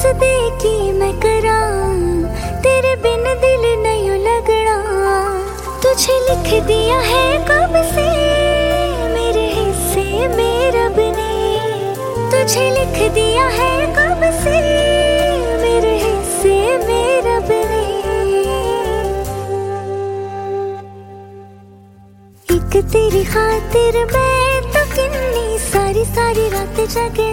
दे की मैं करा, तेरे बिन दिल नहीं लगना। तुझे लिख दिया है कब से मेरे हिस्से में रब ने, तुझे लिख दिया है कब से मेरे हिस्से में रब ने। एक तेरी खातिर मैं तो किन्नी सारी सारी रात जगना,